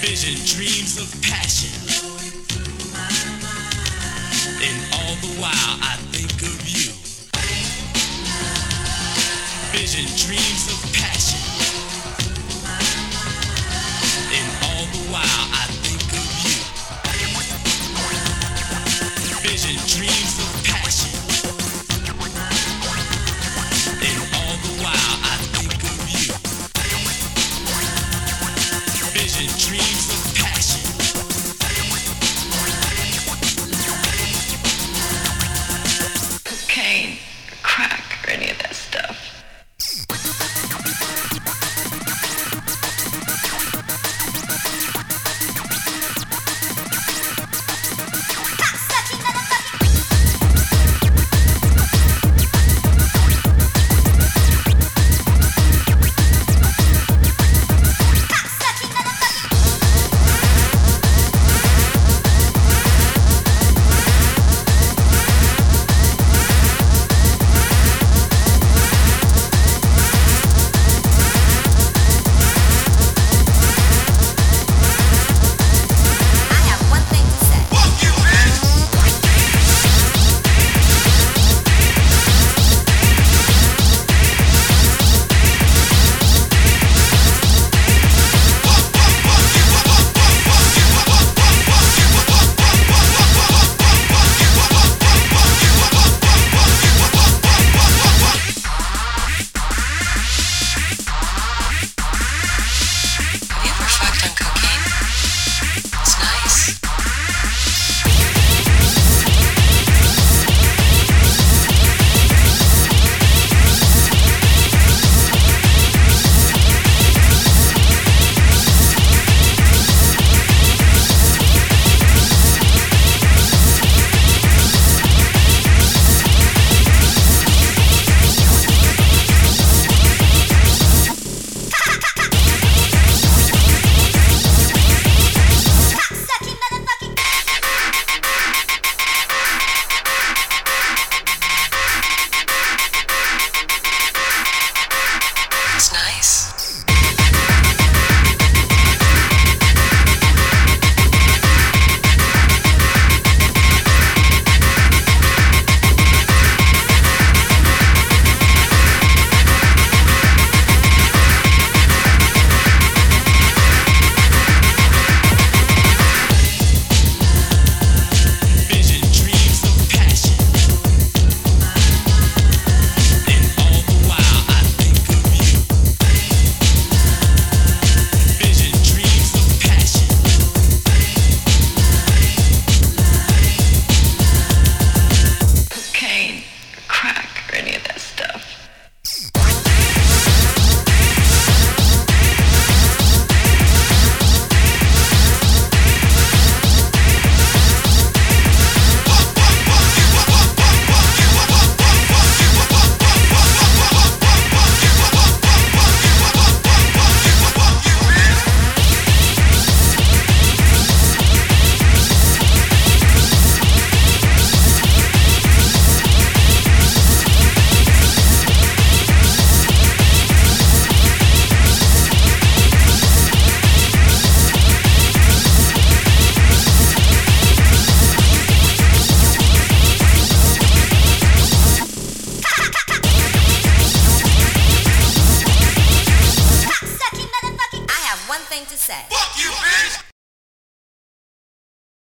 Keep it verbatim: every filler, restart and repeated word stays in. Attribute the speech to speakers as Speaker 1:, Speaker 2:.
Speaker 1: Vision, dreams of passion. And all the while I think of you. Vision, dreams of passion. And all the while I think of you. Vision, dreams of passion. And all the while I think of you. Vision, dreams of passion.
Speaker 2: Cocaine, crack, or any of that stuff.
Speaker 3: One thing to say.
Speaker 1: Fuck you, bitch!